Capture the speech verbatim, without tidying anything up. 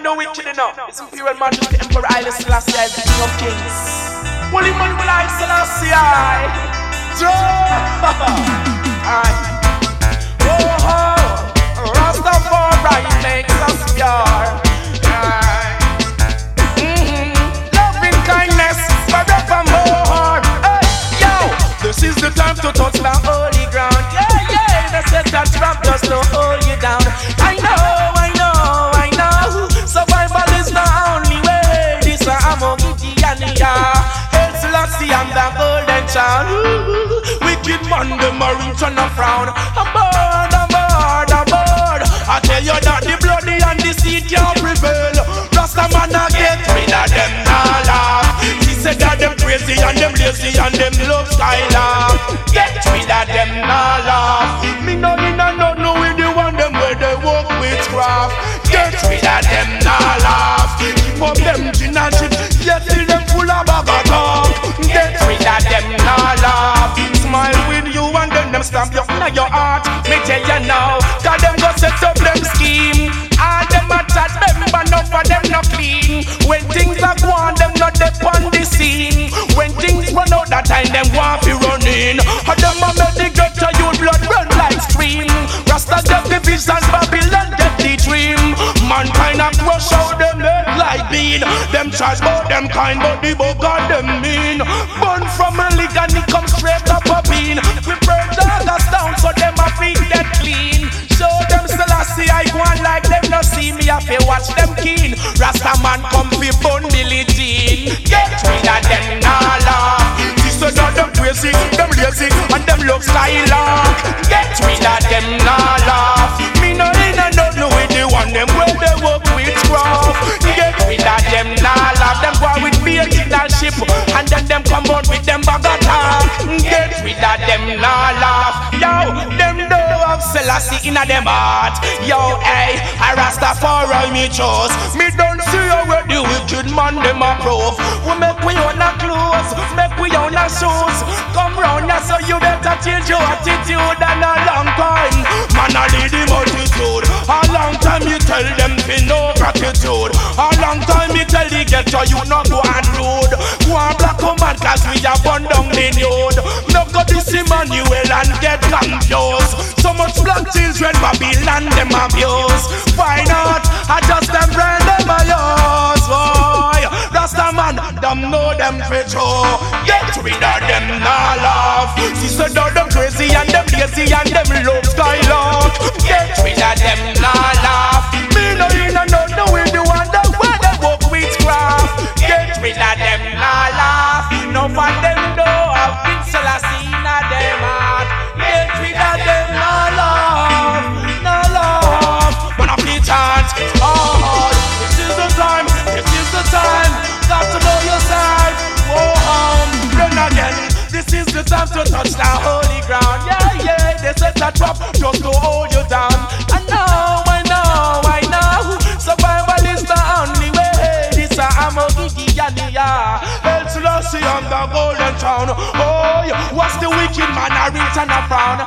the wicked enough. His Imperial Majesty Emperor Haile Selassie is the King of Kings. Holy man will I Selassie I. Aye. Oh, oh, Rastafari makes us pure. Aye. Mm-hmm. Loving kindness forevermore. Hey, yo, this is the time to touch the holy ground. Yeah, yeah, they said that trap just to hold you down. I know, I know, I know. Survival is the only way. This is Amogidiania. Haile Selassie and the golden child. Ooh, wicked man, them a reach and a frown. Aboard, aboard, aboard. I tell you that the bloody and the seed can't prevail. Rasta man a get rid of them now laugh. He said that them crazy and them lazy and them love Skylar. Get rid of them now laugh. Me no in a no no with the one them where they walk witchcraft. Get rid of them now laugh. Keep up them gin and shit. Yet till them full of bag of talk. Get rid of them now laugh. Smile with you and then them stamp you in your heart. Me tell you now, cause them go set up them scheme. All them a chat, remember none for them not clean. When things are gone, them not dep on the scene. When things run out that time, them want to run in. And them a make the gutter you blood run like stream. Rasta get the vision, Babylon get the dream. Mankind a crush out them head like bean. Them charge about them kind, but the book got them mean. Burn from a lick and it come straight up a bean. We burn dogs down so them a feet get clean. Show them Selassie I go on like them no see me. I feel watch them keen. Rasta man come fi bun Billie Jean. Get rid of them now laugh. This is not them crazy, them lazy and them love Skylark. Get rid of them now laugh. Me no in a no no with the one them where they work with craft. Get rid of them now laugh. Them go with beer in that ship and then them come out with them bag of talk. Get rid of them now laugh. Yo, them do have Selassie in a them heart. Yo, hey, I Rastafari me chose. Me don't see how where the wicked man them approve. We make we own a clothes, make we own a shoes. Come round here so you better change your attitude. And a long time, man I lead the multitude. A long time you tell them be no gratitude. A long time you tell the ghetto you not go and rude. Go and black woman cause we have burn down the nude. No go this Emmanuel and get confused. So much black children Babylon them abuse. Why not? I just them brand them a use. Boy, Rasta man, them know them for true. Get rid of them now laugh. See so now them crazy and them lazy and them love Skylark. Get rid of them now laugh. Me no in a no no with the one that where they walk witchcraft. Get rid of them now laugh. No for them know I've been Selassie in a them heart. Get rid of them now laugh. Now laugh. When I feel chance, oh, this is the time, this is the time. Got to know yourself. Go home, run again. This is the time to touch the holy ground. Yeah, yeah, they set a trap just to hold you down. I know, I know, I know. Survival is the only way. This is Amogidiania. Haile Selassie on the golden throne. Oh, what's the wicked man a reach and a frown?